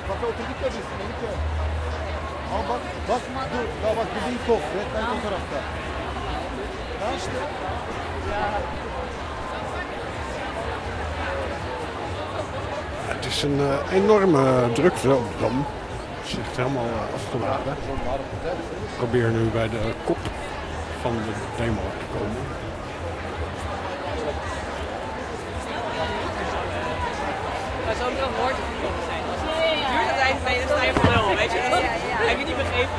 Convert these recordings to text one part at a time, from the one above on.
Kafe oturduk ya biz. Al bak, bak, dur. Ya bak dediğin top. Redline o tarafta. Ya işte. Het is een enorme drukte op de Dam. Het is echt helemaal afgeladen. Ik probeer nu bij de kop van de demo te komen. Maar zo kan woord zijn. Als het duurt uiteindelijk, dan sta je voor nul, weet je? Heb je niet begrepen?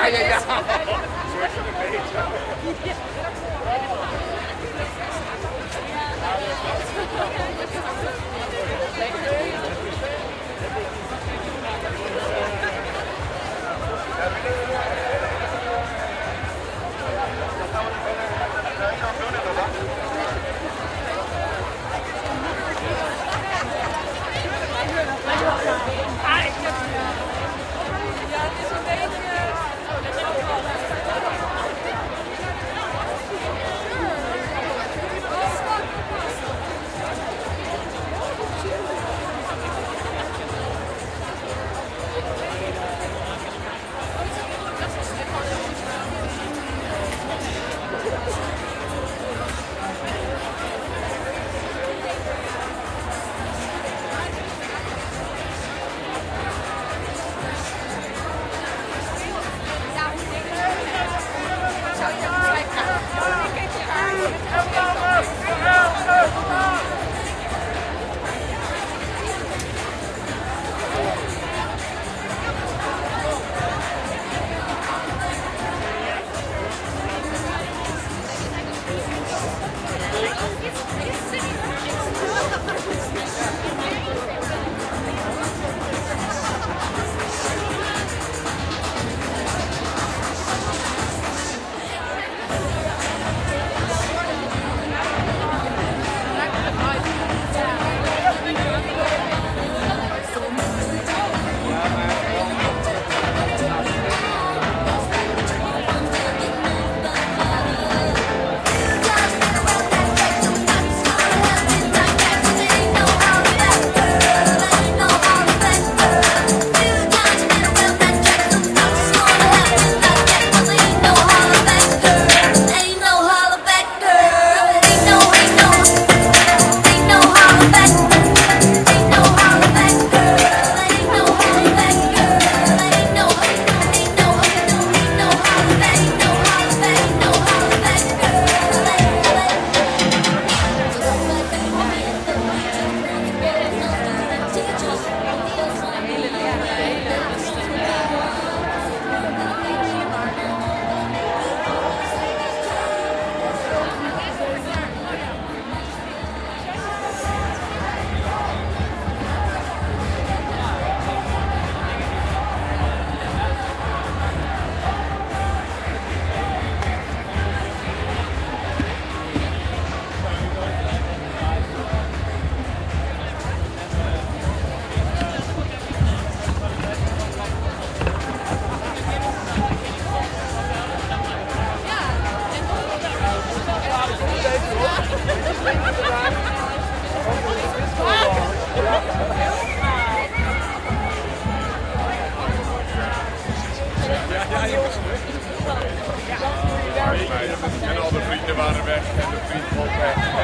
En al de vrienden waren weg en de vriend was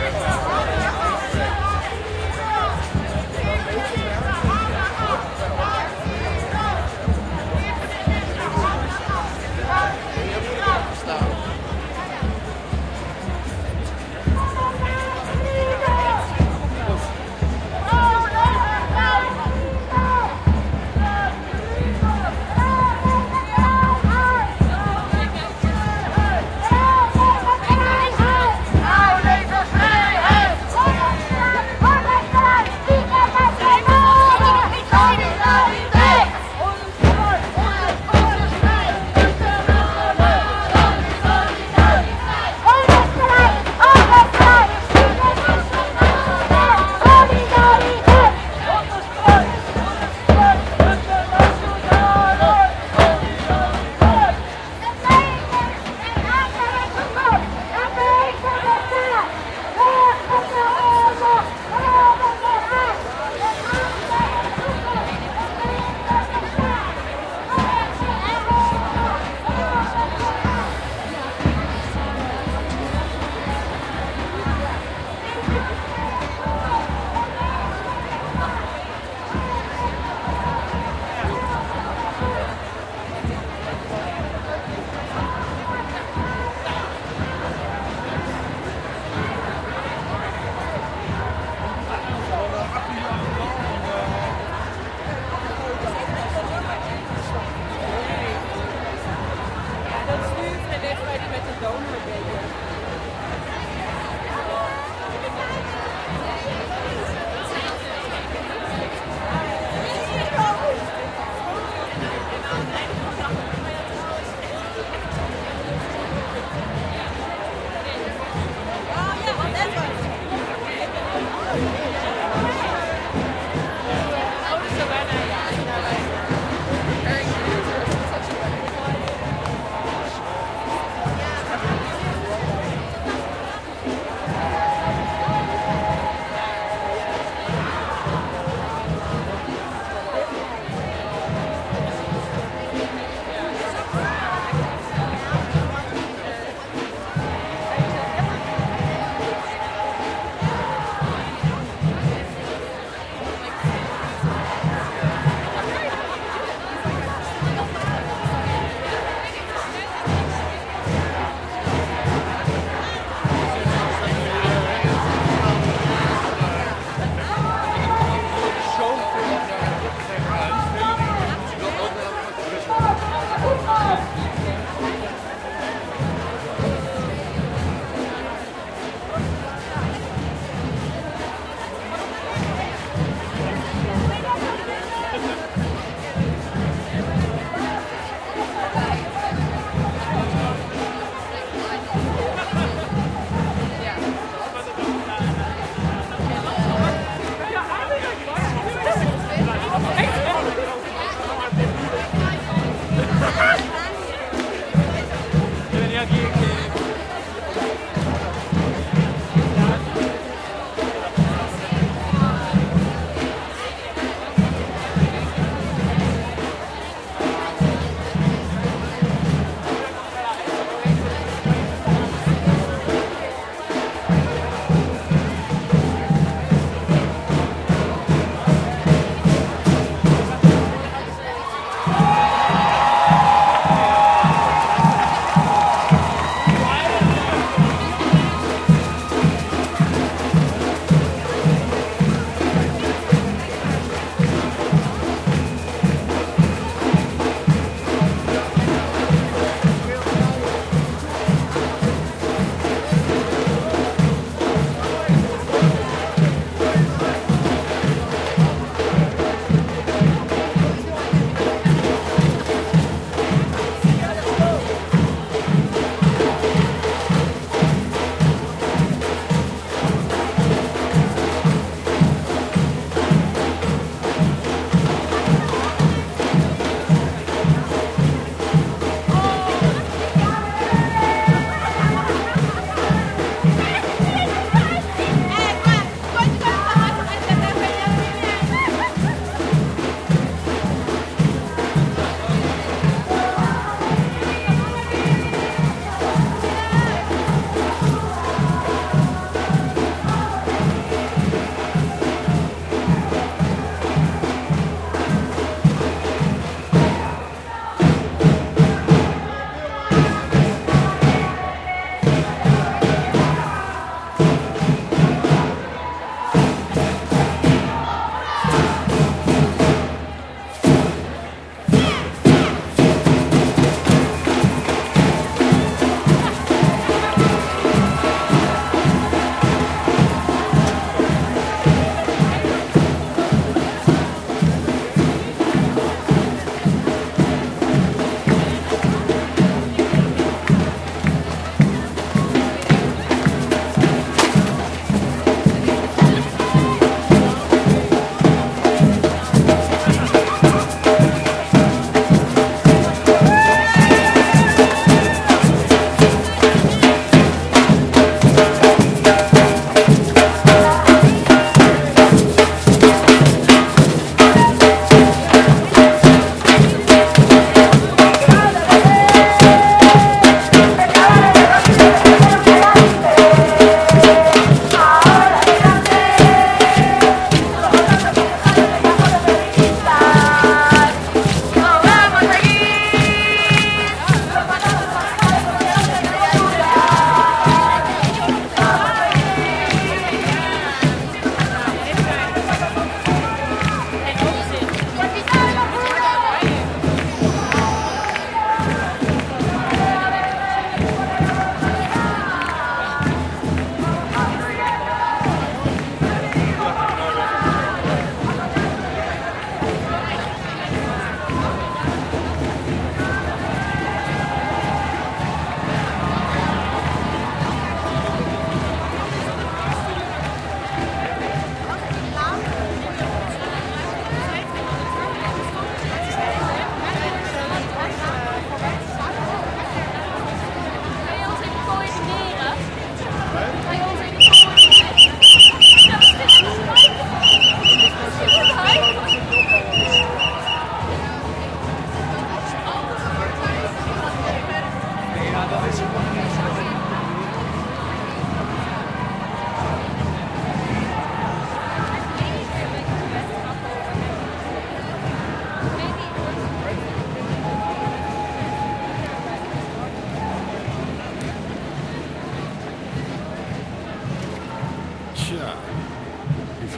weg. Nederlanders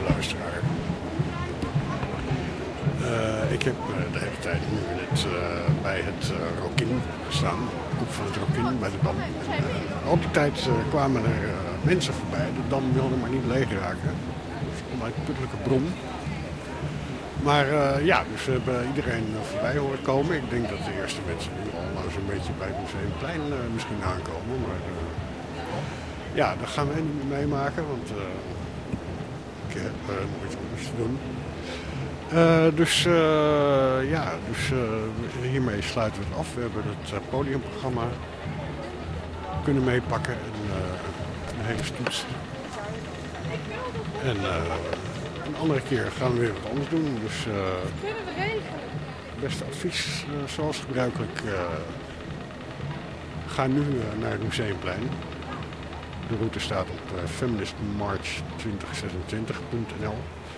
lieve luisteraar. Ik heb de hele tijd nu bij het Rokin gestaan. De kop van het Rokin bij de Dam. Al die tijd kwamen er mensen voorbij. De Dam wilde maar niet leeg raken. Dus om uit puttelijke bron. Maar dus we hebben iedereen voorbij horen komen. Ik denk dat de eerste mensen nu al zo'n beetje bij het Museumplein misschien aankomen. Maar dat gaan wij niet meer meemaken, want ik heb nog iets anders te doen. Hiermee sluiten we het af. We hebben het podiumprogramma kunnen meepakken en een hele stoets. En een andere keer gaan we weer wat anders doen. Dus kunnen we regelen. Beste advies, zoals gebruikelijk, ga nu naar het Museumplein. De route staat op feministmarch2026.nl.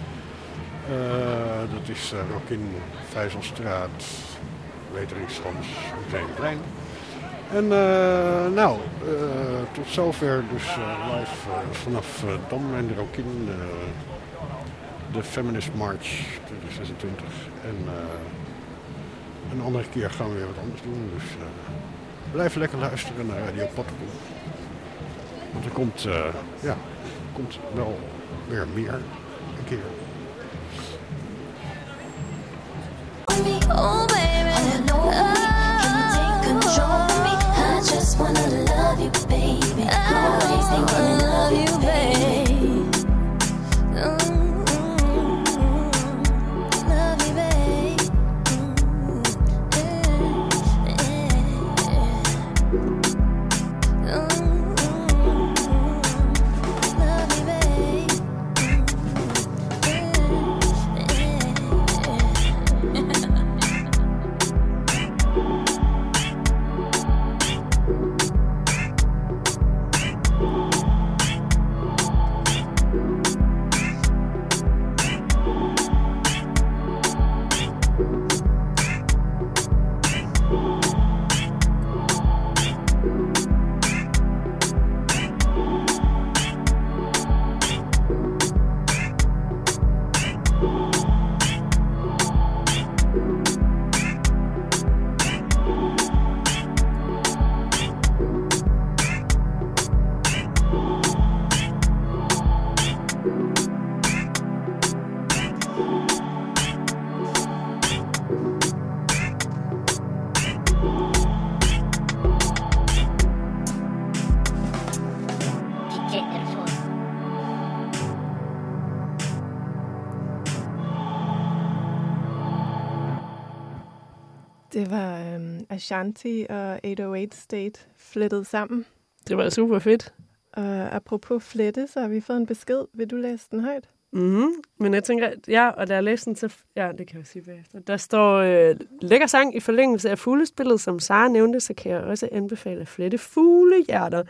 Dat is Rokin, Vijzelstraat, Weteringschans, Museumplein. En tot zover dus live vanaf Dam en de Rokin, de Feminist March 2026. En een andere keer gaan we weer wat anders doen. Dus blijf lekker luisteren naar Radio Pattenkoek. Want er komt wel weer meer een keer. Oh baby, can you take control of me? I just wanna love you, baby. Always thinking of you, baby. Love you, babe. Det var Ashanti og 808 State flettet sammen. Det var super fedt. Apropos flette, så har vi fået en besked. Vil du læse den højt? Men jeg tænker, og da jeg læste den, så... Ja, det kan jeg sige bagefter. Der står, lækker sang i forlængelse af fuglespillet, som Sara nævnte, så kan jeg også anbefale at flette fuglehjerter.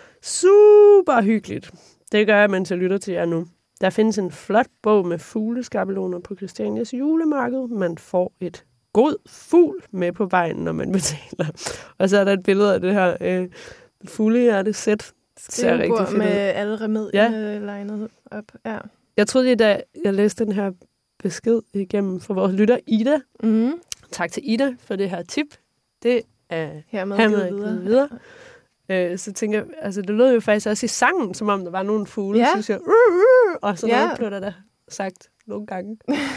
Super hyggeligt. Det gør jeg, mens jeg lytter til jer nu. Der findes en flot bog med fugleskabeloner på Christianias julemarked. Man får et god fugl med på vejen, når man betaler. Og så er der et billede af det her fuglehjerte-sæt. Skrivebord med alle remedierne legnet op. Ja. Jeg troede lige, da jeg læste den her besked igennem for vores lytter, Ida. Tak til Ida for det her tip. Det er hermed givet videre. Så tænker jeg, altså det lød jo faktisk også i sangen, som om der var nogle fugle, så siger og så noget blev der sagt nogle gange.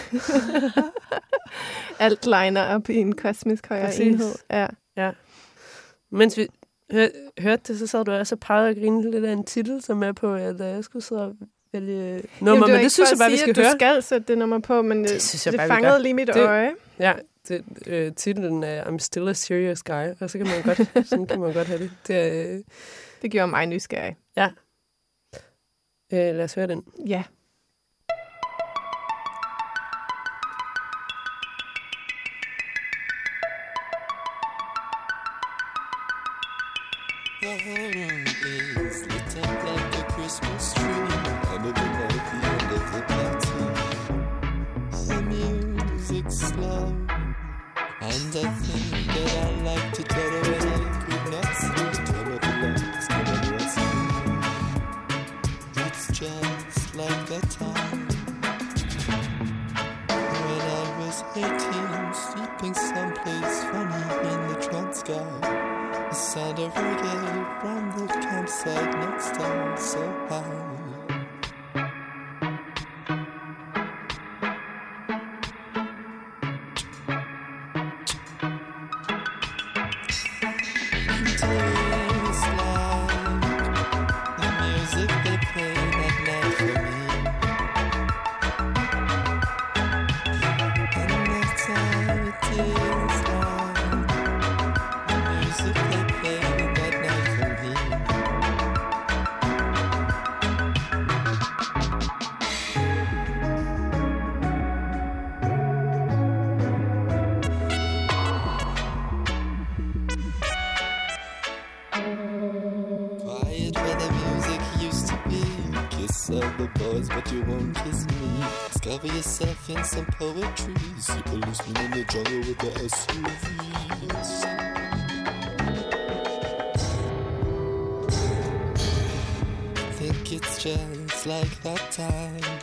Alt liner op i en kosmisk højere enhed. Ja. Mens vi hørte det, så sad du også og pegede og grinede lidt af en titel, som er på, at jeg skulle sidde og vælge nummer. Men det synes jeg bare, vi skal høre. Du skal sætte det nummer på, men det fangede lige mit øje. Ja, titlen er I'm Still a Serious Guy, og så kan man godt, sådan kan man godt have det. Det gjorde mig nysgerrig. Ja. Lad os høre den. Ja. The whole room is lit up like a Christmas tree. Under the light at the end of the party. The music's slow, and I think that I like to tell her when I could not see. Turn up the lights, come and rest me. It's just like that time forget from the campsite next time so high. Yourself in some poetry. See policemen in the jungle with the SUVs. Think it's just like that time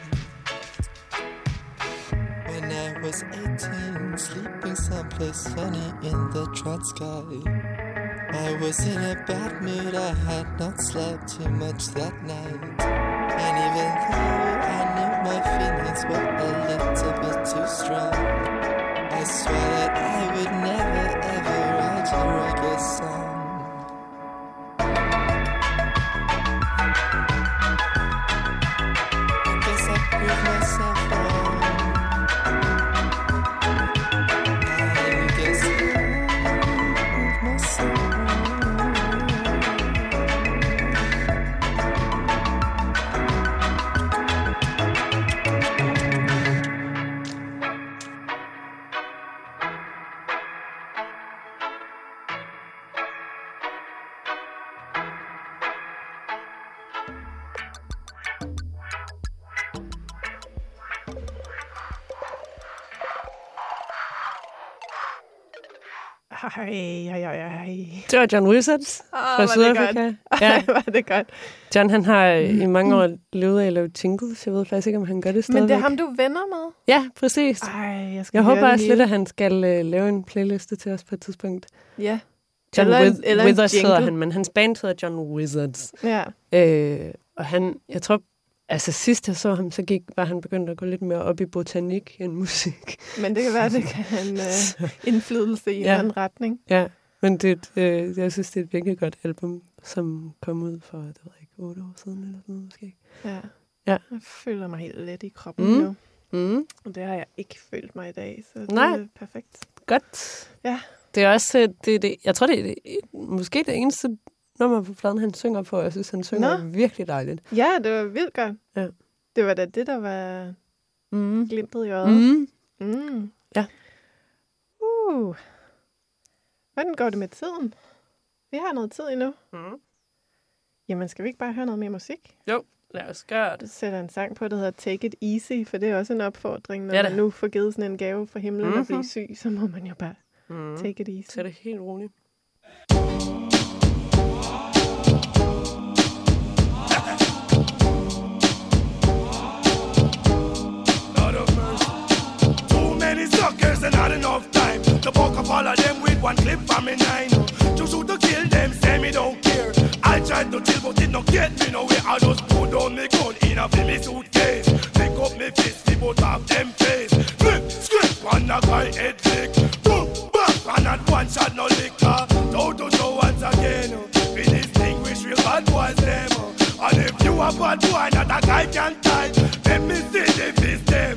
when I was 18, sleeping someplace funny in the trot sky. I was in a bad mood, I had not slept too much that night. And even though I knew my feelings were a little bit too strong, I swore that I would never ever write a reggae song. I guess I proved myself wrong. I guess I proved myself wrong. Ej. Det var John Wizards fra Sydafrika. Ja, var det godt. John, han har i mange år levet af at lave jingles. Jeg ved faktisk ikke, om han gør det stadigvæk. Men det er ham, du er venner med? Ja, præcis. Jeg håber også lidt, at han skal lave en playliste til os på et tidspunkt. Ja. John eller Wizards hedder han, men hans band hedder John Wizards. Ja. Og han, jeg tror, altså sidst jeg så ham, så var han begyndt at gå lidt mere op i botanik end musik. Men det kan være, det kan have en indflydelse i en anden retning. Ja, men jeg synes, det er et virkelig godt album, som kom ud for, det ved jeg ikke, 8 år siden eller sådan noget måske. Ja. Jeg føler mig helt let i kroppen nu. Og det har jeg ikke følt mig i dag, så det er perfekt. Godt. Ja. Det er også, jeg tror, det er måske det eneste nummer på pladen, han synger på. Jeg synes, han synger virkelig dejligt. Ja, det var vildt godt. Ja. Det var da det, der var glimtet i øjet. Ja. Hvordan går det med tiden? Vi har noget tid endnu. Jamen, skal vi ikke bare høre noget mere musik? Jo, lad os gøre det. Du sætter en sang på, der hedder Take It Easy, for det er også en opfordring, når man nu får givet sådan en gave fra himlen at blive syg, så må man jo bare take it easy. Så er det helt roligt. Suckers and not enough time to buck up all of them with one clip from me 9. To shoot to kill them, say me don't care. I tried to chill but it don't get me nowhere. I just put down me gun in a me suitcase. Pick up me fist, the both of them face. Flip, script, on the guy head lick. Boom, back, and not one shot no liquor. Don't do so once again. We distinguish real bad boys them. And if you a bad boy, not a guy can tie. Let me see the fist them.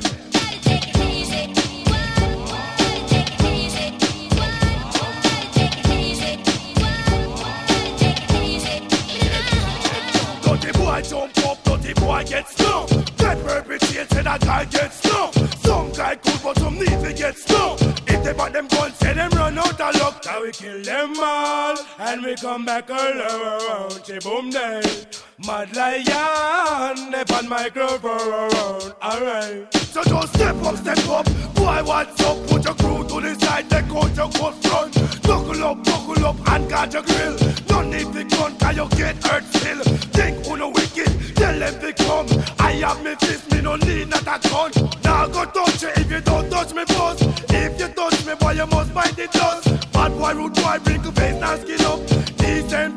Boy jump up, dirty boy get stung. That perpetrated a guy get stung. Some guy cool but some need to get stung. If they bought them guns, say them run out of luck. Now we kill them all, and we come back alone. Boom day, Mad Lion, they on microphone. Alright, so just step up. Boy, what's up? Put your crew to the side, take out your coat front. Buckle up, and guard your grill. No need to gun, cause you get hurt still. Think who no wicked, tell them to come. I have me fist, me no need not a gun. Now go touch you if you don't touch me boss. If you touch me boy, you must bite the dust. Bad boy, rude boy, bring your face and skin up. Decent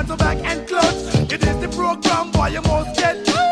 so back and clutch. It is the program, boy, you must get.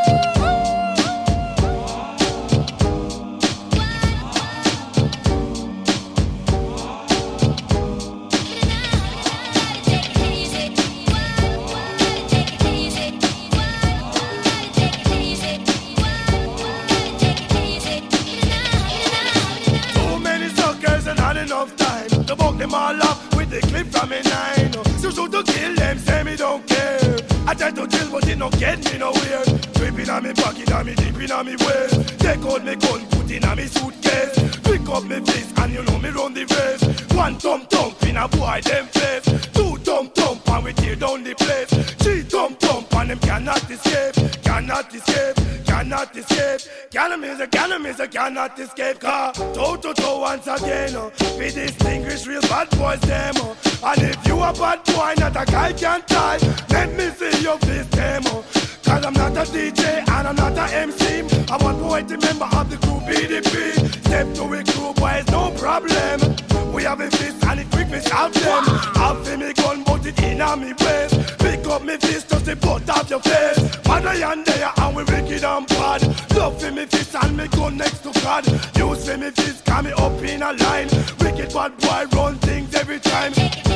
Enough time to buck them all up with the clip from me 9. So shoot to kill them, say me don't care. I try to chill but it don't get me nowhere. Dripping on me pocket and me dipping on me waist. Take out me gun, put in on me suitcase. Pick up me fist and you know me run the race. One thump in a boy them face. Two thump and we tear down the place. Three thump and them cannot escape. Cannot escape. Cannot escape, cannot escape. Car toe to toe once again. We distinguish real bad boys them. And if you a bad boy, not a guy can tie. Let me see your face demo. Cause I'm not a DJ and I'm not a MC. I'm one boy, the member of the crew BDP. Step to a crew, boys, no problem. We have a fist and it quick me shout them. Have me gun, but it in on me waist. Pick up me fist, just the butt off your face. Mother and there and we wicked and bad. Love for me fist and me gun next to God. Use for me fist, come me up in a line. Wicked bad boy run things every time.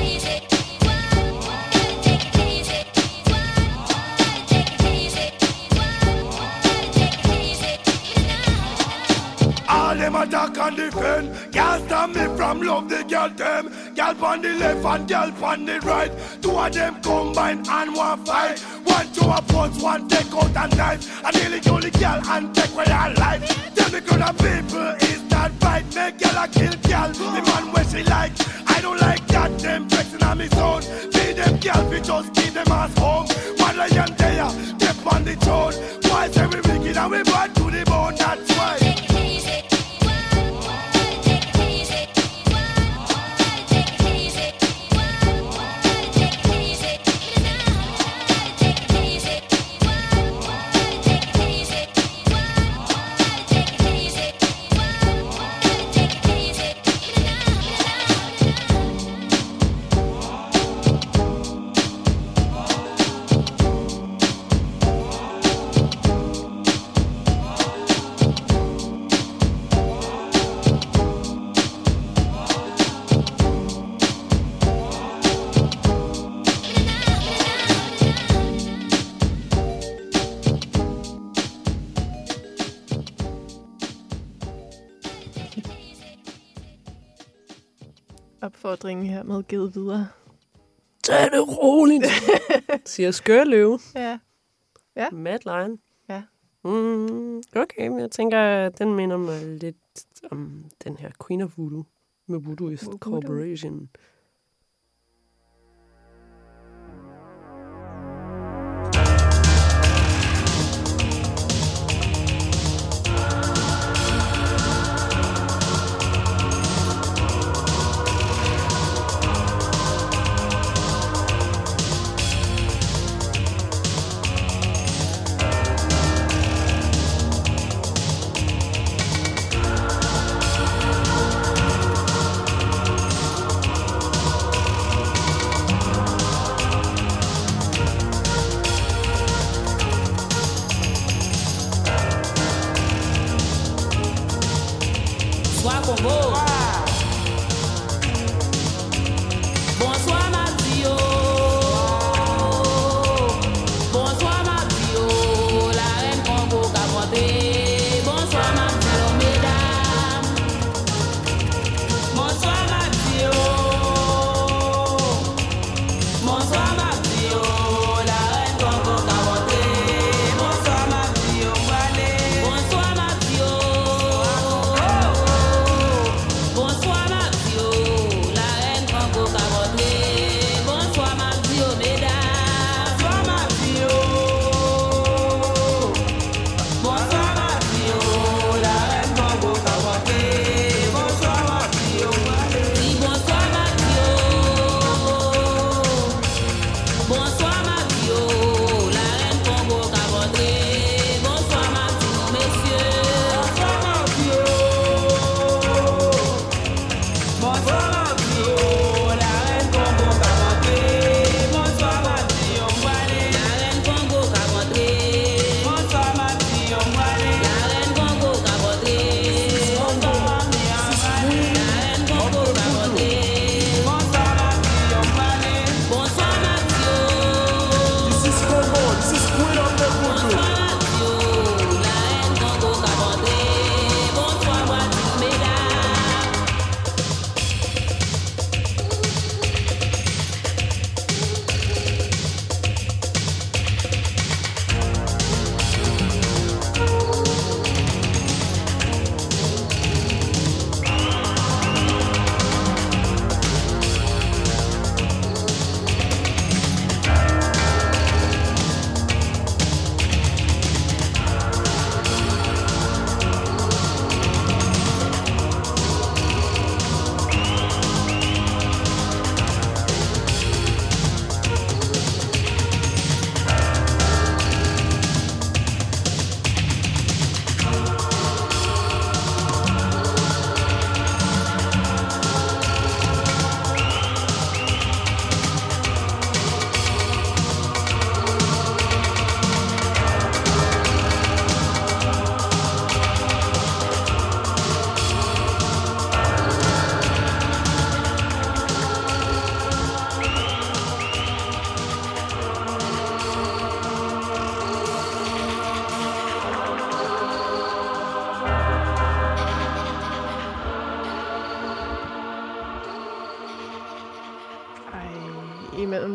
All them attack and defend. Girl stop me from love the girl them. Girl on the left and girl on the right. Two of them combine and one fight. One to a punch, one take out a knife. I nearly kill the girl and take away her life. Tell me good people, is that right? Make girl a kill girl, the man where she like. I don't like that, them flexing on me zone. Feed them girl, we just keep them ass home. One lion there, step on the throne. Why say we wicked and we bad to the bone, that's why. Opfordringen her med givet videre. Tag det roligt, siger Skørløve. Ja. Ja. Mad Lion. Ja. Okay, men jeg tænker, den minder mig lidt om den her Queen of Voodoo med Voodooist Corporation.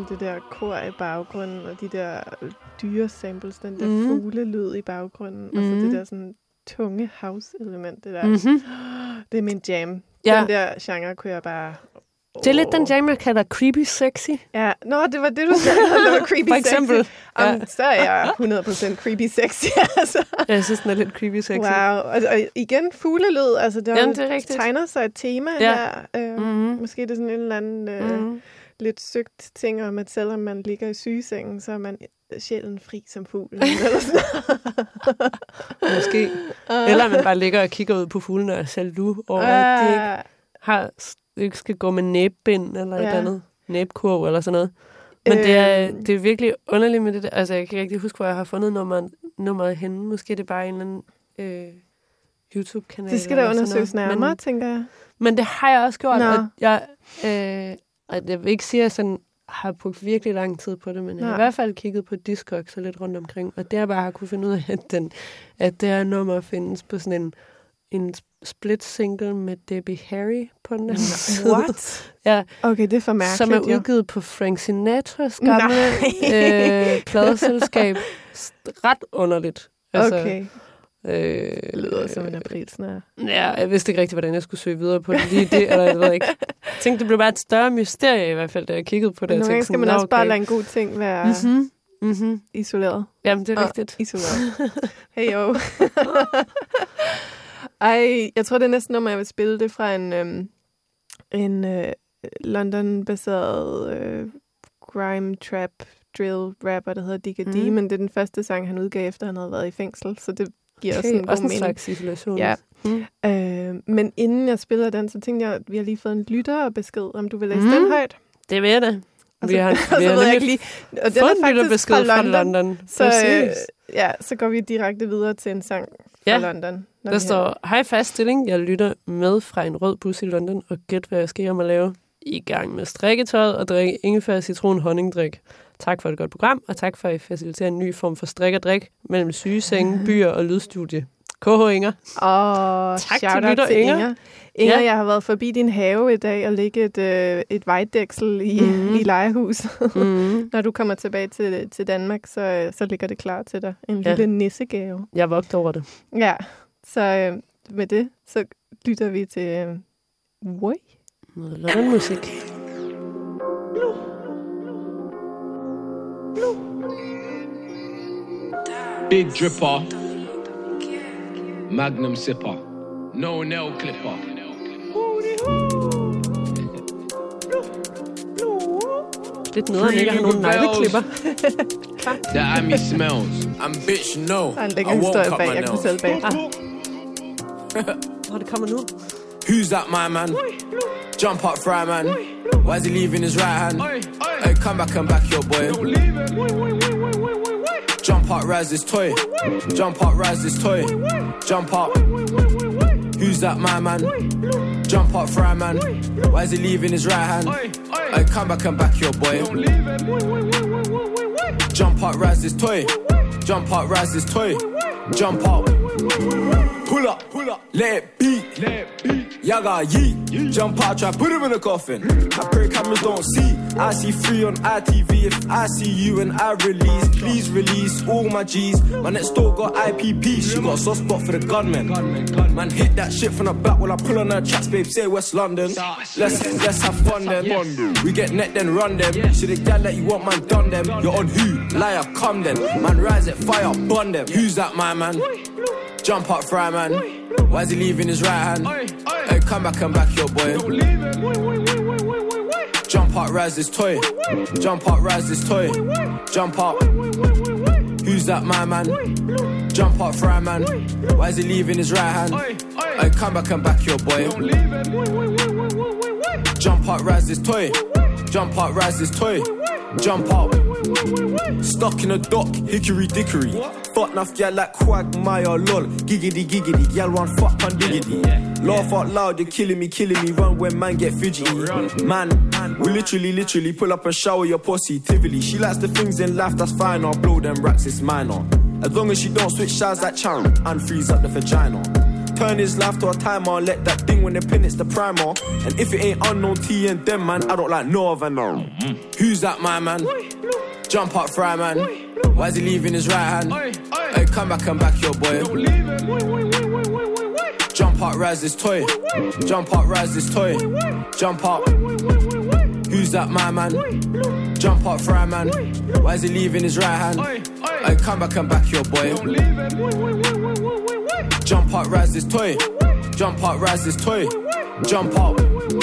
sådan det der kor i baggrunden, og de der dyresamples, den der fuglelyd i baggrunden, og så det der sådan tunge house-element, det der. Det er min jam. Ja. Den der genre kunne jeg bare... Det er lidt den jam, jeg kalder creepy sexy. Ja, det var det, du sagde, det var creepy For eksempel. sexy. Så er jeg 100% creepy sexy, altså. Jeg synes, den er lidt creepy sexy. Wow, og igen, fuglelyd, altså det tegner sig et tema her. Måske det er sådan en eller anden lidt søgt ting om, at selvom man ligger i sygesengen, så er man sjældent fri som fuglen. Eller sådan. Måske. Eller man bare ligger og kigger ud på fuglene og er jaloux over, at de ikke skal gå med næbbind eller et andet næbkurv eller sådan noget. Men det er virkelig underligt med det der. Altså, jeg kan ikke rigtig huske, hvor jeg har fundet nummeret henne. Måske det er bare en eller anden YouTube-kanal. Det skal da undersøges nærmere, tænker jeg. Men det har jeg også gjort. Og jeg vil ikke sige, at jeg sådan har brugt virkelig lang tid på det, men jeg har i hvert fald kigget på Discogs og lidt rundt omkring. Og det har bare kunne finde ud af, at det her nummer findes på sådan en split single med Debbie Harry på den anden side. What? Ja. Okay, det er for mærkeligt. Som er udgivet på Frank Sinatras gamle pladeselskab. Ret underligt. Altså, okay. Det lyder som en aprilsnare. Ja, jeg vidste ikke rigtig, hvordan jeg skulle søge videre på det. Lige det, eller jeg ved ikke. Jeg tænkte, det blev bare et større mysterie i hvert fald, da jeg kiggede på det. Nogle gange skal man også bare lade en god ting være isoleret. Jamen, det er rigtigt. Isoleret. Hey jo. Ej, jeg tror, det er næsten nummer, jeg vil spille det fra en London-baseret grime, trap, drill rapper, der hedder Digga D, men det er den første sang, han udgav efter, han havde været i fængsel, så det giver også en god mening. Slags isolation. Ja. Men inden jeg spiller den, så tænkte jeg, at vi har lige fået en lytterbesked, om du vil læse den højt. Det vil jeg da. Vi har nemlig fået en lytterbesked fra London. Så går vi direkte videre til en sang fra London. Der står, hej fast stilling, jeg lytter med fra en rød bus i London, og gæt hvad jeg skal hjem og lave. I gang med strikketøjet og drikke ingefær, citron, honningdrik. Tak for et godt program, og tak for at I faciliterer en ny form for strik og drik mellem sygesenge, byer og lydstudie. KH Inger. Tak til lytter Inger. Inger, jeg har været forbi din have i dag og ligge et vejtdæksel i legehus. Når du kommer tilbage til Danmark, så ligger det klar til dig. En lille nissegave. Jeg vogter over det. Ja, så med det, så lytter vi til Woi. Noget London-musik. Big dripper, magnum sipper, no nail clipper. Lidt noget, at ikke har nogen negleklipper. The Amy smells. I'm bitch, no. Der er en lækker historie bag, jeg kunne selv bag. Det kommer nu. Who's that, my man? Jump up, fry man. Why is he leaving his right hand? Hey, come back, your boy. Jump up, rise this toy. Jump up, rise this toy. Jump up. Who's that, my man? Jump up, fry man. Why is he leaving his right hand? Hey, come back, your boy. Jump up, rise this toy. Jump up, rise this toy. Jump up. Pull up, let it beat. Yaga yeet, jump out, try put him in a coffin. I pray cameras don't see. I see free on ITV. If I see you and I release, please release all my G's. My next door got IPP. She got a soft spot for the gunman. Man hit that shit from the back while I pull on her tracks, babe. Say West London. Let's have fun then. We get net then run them. See the gal that you want, man, done them. You're on who? Liar, come then. Man, rise at fire, bun them. Who's that, my man? Jump up, fry man. Why is he leaving his right hand? Hey, come back, your boy. Jump up, rise this toy. Jump up, rise this toy. Jump up. Who's that, my man? Jump up, fry man. Why is he leaving his right hand? Hey, come back, your boy. Jump up, rise this toy. Jump up, rise this toy. Jump up. Stuck in a dock, hickory dickory. Fuck enough, yeah, like Quagmire, lol. Giggity, gal run fuck on diggity. Laugh out loud, you're killing me. Run when man get fidgety. Man, we literally pull up and shower your pussy, Tivoli. She likes the things in life, that's fine. I'll blow them racks, it's minor. As long as she don't switch sides like Charon and freeze up the vagina. turn his life to a timer. Let that thing when they pin it's the primer. And if it ain't unknown T and them man, I don't like no other no. Who's that my man? Jump up fry man. Why is he leaving his right hand? Hey, come back and back your boy. Jump up, rise this toy. Jump up, rise this toy. Jump up. Who's that my man? Jump up fry man. Why is he leaving his right hand? Hey, come back and back your boy. Jump up, rise this toy. Jump up, rise this toy. Jump up.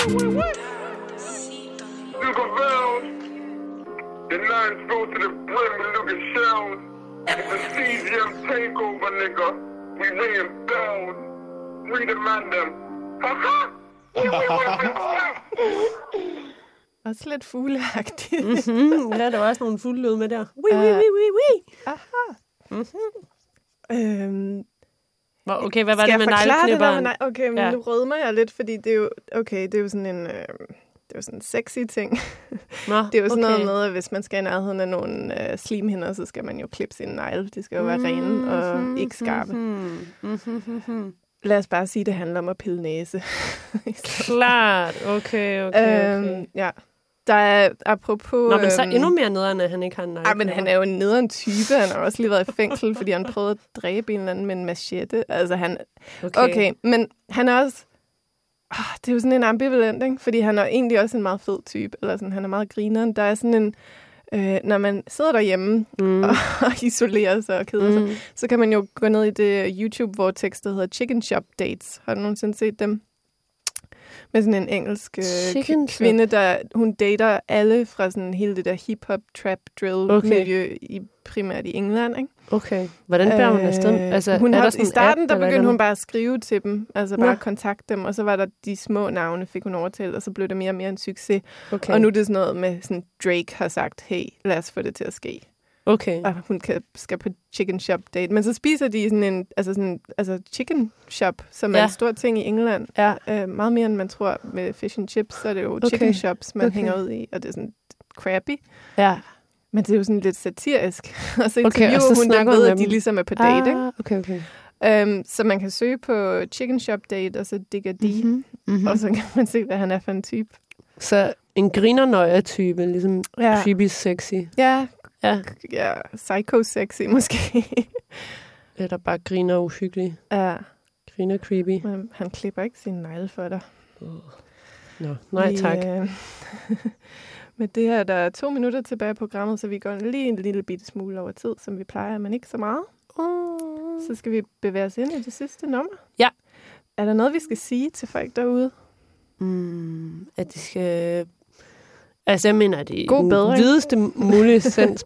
Look around. The lines go to the brim and look at shells. It's a CGM takeover, nigga. We laying down. Read the man them. Også lidt fugleagtigt. Ja, der var også nogle fuglelyd med der. Wii. Aha. Okay, hvad var det med negleklipperen? Okay, men nu rødmer jeg lidt, fordi det er jo sådan en... Det er jo sådan en sexy ting. Det er jo sådan noget med, at hvis man skal i nærheden af nogle slimhinder, så skal man jo klippe sine negle. De skal jo være rene og ikke skarpe. Lad os bare sige, at det handler om at pille næse. Klart. Okay. Ja. Der er apropos... Nå, men så endnu mere nederen, at han ikke har en negle. Men han er jo en nederen type. Han har også lige været i fængsel, fordi han prøvede at dræbe en eller anden med en machete. Altså han... Okay, men han er også... det er jo sådan en ambivalent, ikke? Fordi han er egentlig også en meget fed type. Eller sådan, han er meget grineren. Der er sådan en... når man sidder derhjemme og isolerer sig og keder sig, så kan man jo gå ned i det YouTube-vortex, der hedder Chicken Shop Dates. Har du nogensinde set dem? Med sådan en engelsk kvinde, der hun dater alle fra sådan hele det der hip-hop, trap, drill-miljø, primært i England, ikke? Okay. Hvordan bærer hun afsted? Altså, i starten, der begyndte hun bare at skrive til dem, altså bare kontakte dem, og så var der de små navne, fik hun overtalt, og så blev det mere og mere en succes. Okay. Og nu er det sådan noget med, sådan Drake har sagt, hey, lad os få det til at ske. Okay. Og hun skal på chicken shop date. Men så spiser de sådan en, altså chicken shop, som er en stor ting i England. Ja. Meget mere, end man tror med fish and chips, så er det jo chicken shops, man hænger ud i, og det er sådan crappy. Ja. Men det er jo sådan lidt satirisk. Og så interviewer hun dem ved, at de ligesom er på date, ikke? Okay. Så man kan søge på chicken shop date, og så digger de, og så kan man se, hvad han er for en type. Så en grinernøjer-type, ligesom creepy sexy. Ja, psycho-sexy måske. Eller bare griner uhyggelig. Ja. Griner creepy. Men han klipper ikke sin negle for dig. Nej, tak. Med det her, der er 2 minutter tilbage i programmet, så vi går lige en lille bitte smule over tid, som vi plejer, men ikke så meget. Så skal vi bevæge os ind i det sidste nummer. Ja. Er der noget, vi skal sige til folk derude? At de skal... Altså, jeg mener, det er god bedring. Videste mulige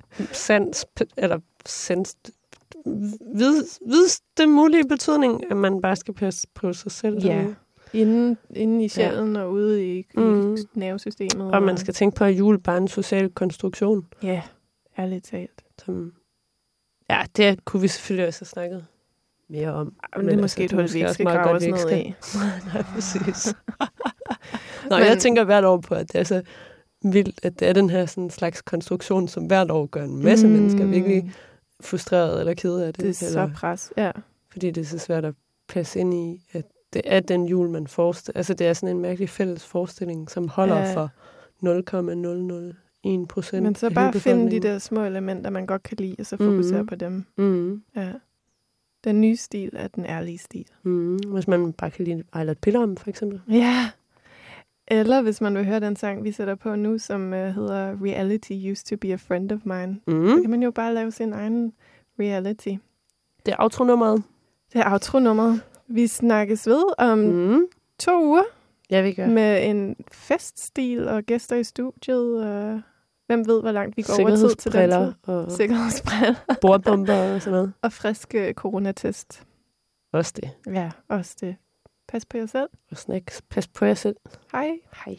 videste mulige betydning, at man bare skal passe på sig selv. Ja. Inden i sjælen og ude i nervesystemet. Og man skal tænke på, at jul bare er en social konstruktion. Ja, ærligt talt. Det kunne vi selvfølgelig også have snakket mere om. Men det er måske et hul, vi ikke skal grave os ned i. Nej, præcis. Jeg tænker hvert år på, at det er så vildt, at det er den her sådan slags konstruktion, som hvert år gør en masse mennesker virkelig frustreret eller kede af det. Det er så pres, ja. Fordi det er så svært at passe ind i, at det er den jul, man forestiller. Altså, det er sådan en mærkelig fælles forestilling, som holder for 0,001%. Men så bare finde de der små elementer, man godt kan lide, og så fokusere på dem. Ja. Den nye stil er den ærlige stil. Hvis man bare kan lide Eilert Pillerholm, for eksempel. Ja. Eller hvis man vil høre den sang, vi sætter på nu, som hedder Reality Used to be a Friend of Mine. Så kan man jo bare lave sin egen reality. Det er outronummeret. Det er outronummeret. Vi snakkes ved om 2 uger. Ja, vi gør. Med en feststil og gæster i studiet. Og hvem ved, hvor langt vi går over tid til den tid. Sikkerhedsbriller. Bordbomber og sådan noget. Og friske coronatest. Også det. Ja, også det. Pas på jer selv. Og snacks. Pas på jer selv. Hej. Hej.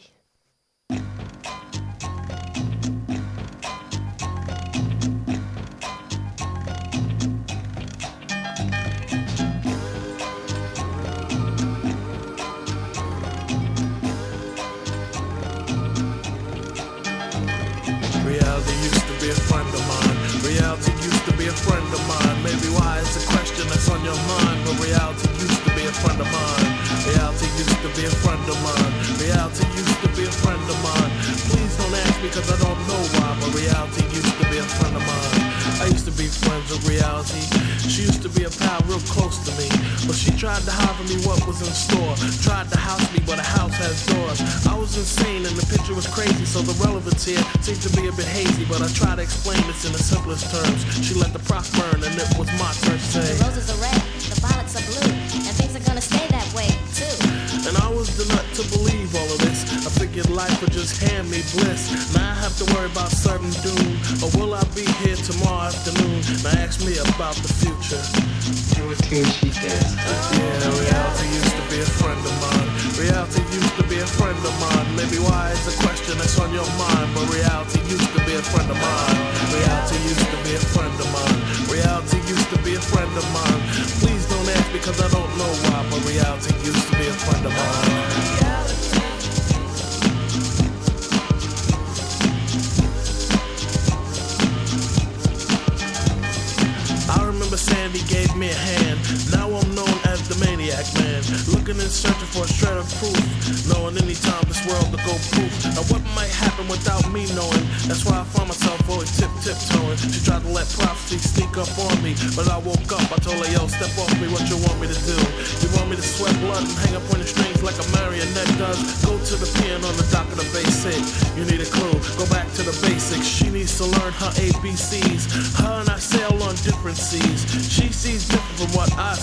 Reality used to be a friend of mine. Reality used to be a friend of mine. Maybe why it's a question that's on your mind, but reality used to be a friend of mine. Reality used to be a friend of mine. Reality used to be a friend of mine. Please don't ask me cause I don't know why, but reality used to be a friend of mine. I used to be friends with reality. She used to be a pal real close to me, but she tried to hide from me what was in store. Tried to house me, but a house has doors. I was insane and the picture was crazy, so the relevance here seemed to be a bit hazy, but I tried to explain this in the simplest terms. She let the prop burn and it was my turn to say, the roses are red, the violets are blue, and things are gonna stay that way too. And I was the nut to believe all of this. I figured life would just hand me bliss. Now I have to worry about sudden doom, or will I be here tomorrow afternoon? Now ask me about the future. Yeah, reality used to be a friend of mine. Reality used to be a friend of mine. Maybe why it's a question that's on your mind, but reality used to be a friend of mine. Reality used to be a friend of mine. Reality used to be a friend of mine. Please don't ask because I don't know why, but reality used to be a friend of mine. Sandy gave me a hand. Now I'm known as the Maniac Man. Looking and searching for a shred of proof, knowing anytime this world to go poof. Now what might happen without me knowing? That's why I find myself always tiptoeing. She tried to let prophecy sneak up on me, but I woke up, I told her, yo, step off me, what you want me to do? You want me to sweat blood and hang up on the strings like a marionette does? Go to the piano on the dock of the basic. You need a clue, go back to the basics. She needs to learn her ABCs. Her and I sail on different seas. She sees different from what I